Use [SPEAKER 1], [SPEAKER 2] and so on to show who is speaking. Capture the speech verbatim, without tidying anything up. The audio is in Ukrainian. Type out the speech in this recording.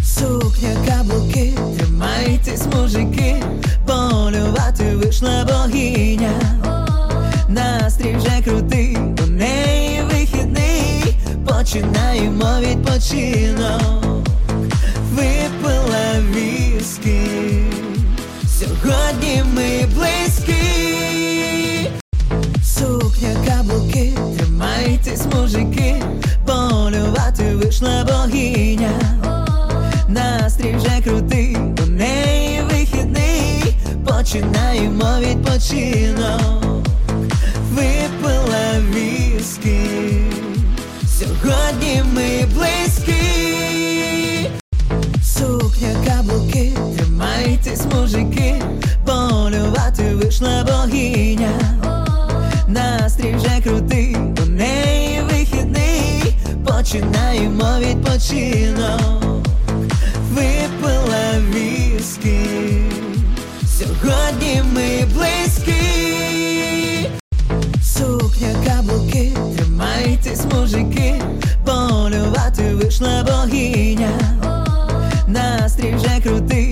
[SPEAKER 1] Сукня, каблуки, тримайтесь, мужики, полювати вийшла богиня. Настрій вже крутий, у неї вихідний, починаємо відпочинок. Випила віскі, сьогодні ми близькі. Сукня, каблуки, тримайтесь, мужики, полювати вийшла богиня. Настрій вже крутий, у неї вихідний, починаємо відпочинок. Випила віскі, сьогодні ми близькі. Сукня, каблуки, тримайтесь, мужики, полювати вийшла богиня. Настрій вже крутий, у неї вихідний, починаємо відпочинок. Випила віскі, сьогодні ми близькі. Сукня, каблуки, тримайтесь, мужики, полювати вийшла богиня. Настрій вже крутий,